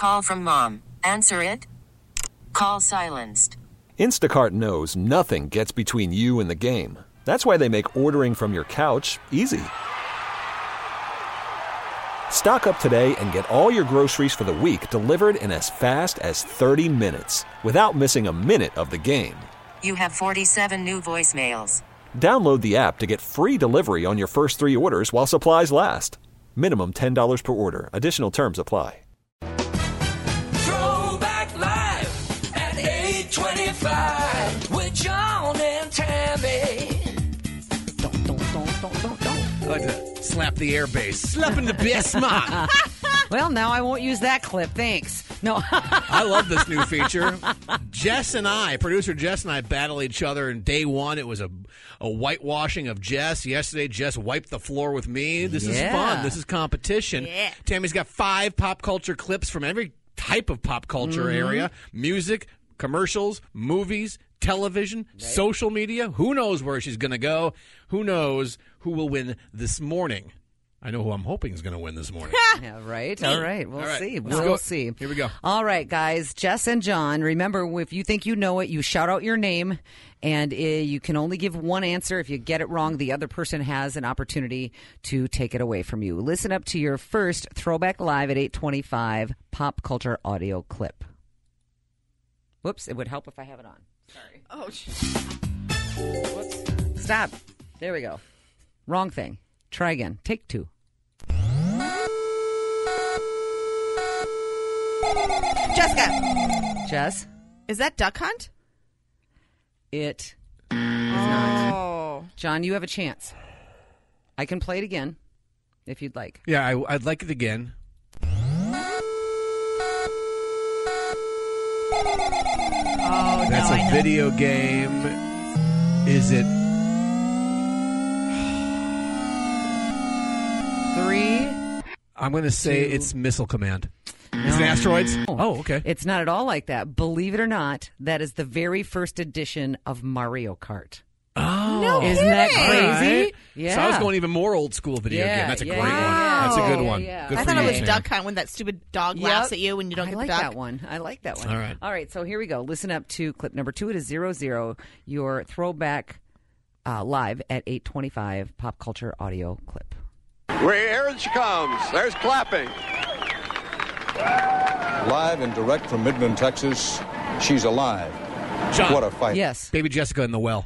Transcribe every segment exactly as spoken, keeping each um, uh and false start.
Call from mom. Answer it. Call silenced. Instacart knows nothing gets between you and the game. That's why they make ordering from your couch easy. Stock up today and get all your groceries for the week delivered in as fast as thirty minutes without missing a minute of the game. You have forty-seven new voicemails. Download the app to get free delivery on your first three orders while supplies last. Minimum ten dollars per order. Additional terms apply. Throwback Live at eight twenty-five with John and Tammy. Don't, don't, don't, don't, don't, don't. I like to slap the air bass. Slapping the bass, man. Well, now I won't use that clip. Thanks. No. I love this new feature. Jess and I, producer Jess and I, battle each other. In day one, it was a, a whitewashing of Jess. Yesterday, Jess wiped the floor with me. This Yeah. is fun. This is competition. Yeah. Tammy's got five pop culture clips from every type of pop culture Mm-hmm. area. Music, commercials, movies, television, social media. Who knows where she's going to go? Who knows who will win this morning? I know who I'm hoping is going to win this morning. Yeah, right. All right. We'll All right, see. let's We'll go. see. Here we go. All right, guys. Jess and John, remember, if you think you know it, you shout out your name, and uh, you can only give one answer. If you get it wrong, the other person has an opportunity to take it away from you. Listen up to your first Throwback Live at eight twenty-five pop culture audio clip. Whoops. It would help if I have it on. Sorry. Oh, sh- Whoops. Stop. There we go. Wrong thing. Try again. Take two. Jessica, Jess, is that Duck Hunt? it. Oh. John, you have a chance. I can play it again if you'd like. Yeah, I, I'd like it again. Oh, That's no, a I know. video game. Is it? Three. I'm going to say Two. it's Missile Command. Is it asteroids? Oh, okay. It's not at all like that. Believe it or not, that is the very first edition of Mario Kart. Oh, No Isn't that kidding. crazy? Right. Yeah. So I was going even more old school video Yeah, game. That's a yeah, great yeah, one. yeah. That's a good Yeah, one. yeah. Good I for thought you, it was Sam. Duck Hunt when that stupid dog Yep. laughs at you when you don't I get like the duck. that one. I like that one. All right. All right. So here we go. Listen up to clip number two. It is zero zero. Your throwback uh, live at eight twenty-five pop culture audio clip. Here she comes. There's clapping. Live and direct from Midland, Texas, she's alive. John, What a fight. Yes, Baby Jessica in the well.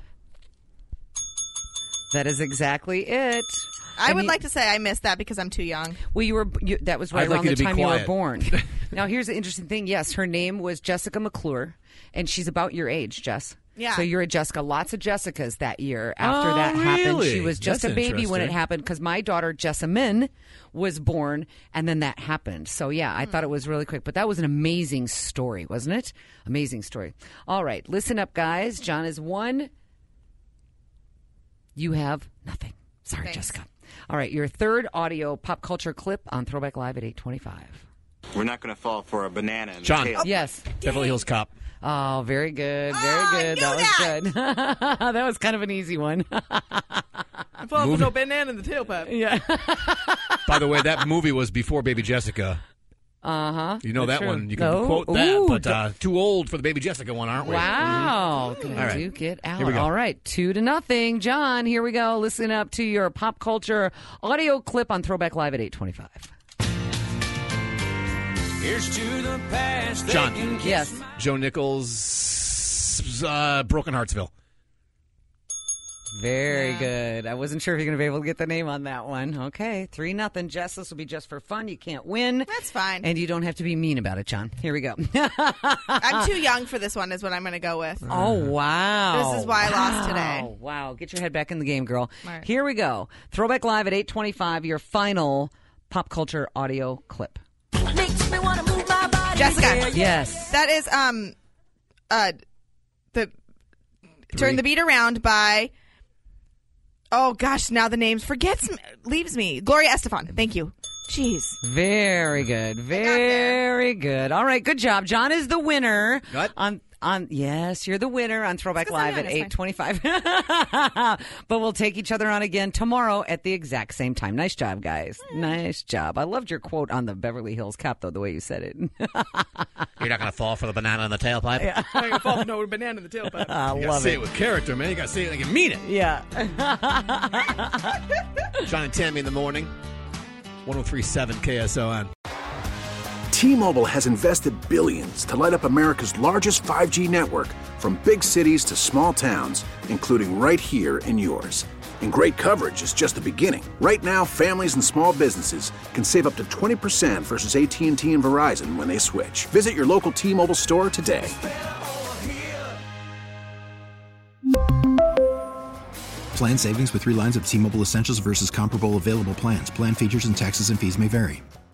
that is exactly it. I And would you- like to say I missed that because I'm too young. Well, you were you, that was right I'd like around you the to be time you were quiet. born. Now, here's the interesting thing. Yes, her name was Jessica McClure, and she's about your age, Jess. Yeah. So you're a Jessica. Lots of Jessicas that year after Oh, that happened. really? She was just That's a baby when it interesting. happened because my daughter Jessamine was born, and then that happened. So yeah, I thought it was really quick, but that was an amazing story, wasn't it? Amazing story. All right, listen up, guys. John is one. You have nothing. Sorry, Thanks. Jessica. All right, your third audio pop culture clip on Throwback Live at eight twenty-five. We're not going to fall for a banana in the John. tail. Yes. Beverly Hills Cop. Oh, very good. Very Oh, I good. knew That was that. good. That was kind of an easy one. I'm falling for no banana in the tailpipe. yeah. By the way, that movie was before Baby Jessica. Uh huh. You know that true. one. You can No. quote that, Ooh, but uh, too old for the Baby Jessica one, aren't we? Wow. Can I All right. do get out? Here we go. All right. Two to nothing. John, here we go. Listen up to your pop culture audio clip on Throwback Live at eight twenty-five. Here's to the past. John. They can kiss Yes. my- Joe Nichols, uh, Broken Heartsville. Very good. I wasn't sure if you're going to be able to get the name on that one. Okay. Three nothing. Jess, this will be just for fun. You can't win. That's fine. And you don't have to be mean about it, John. Here we go. I'm too young for this one is what I'm going to go with. Oh, wow. This is why I lost Wow. today. Wow. Get your head back in the game, girl. All right. Here we go. Throwback Live at eight twenty-five, your final pop culture audio clip. Makes me wanna move my body. Jessica. Yes. That is um uh the Turn the Beat Around by oh gosh, now the names forgets me, leaves me. Gloria Estefan. Thank you. Jeez. Very good. Very good. All right. Good job. John is the winner What? on On yes, you're the winner on Throwback It's 'cause I'm Live young, at it's eight twenty-five. But we'll take each other on again tomorrow at the exact same time. Nice job, guys. Nice job. I loved your quote on the Beverly Hills Cop, though, the way you said it. You're not going to fall for the banana in the tailpipe? Yeah. I'm going to fall for no banana in the tailpipe. I You got to love say it. it with character, man. You got to say it like you mean it. Yeah. John and Tammy in the morning. one oh three point seven K S O N. T-Mobile has invested billions to light up America's largest five G network, from big cities to small towns, including right here in yours. And great coverage is just the beginning. Right now, families and small businesses can save up to twenty percent versus A T and T and Verizon when they switch. Visit your local T-Mobile store today. Plan savings with three lines of T-Mobile Essentials versus comparable available plans. Plan features and taxes and fees may vary.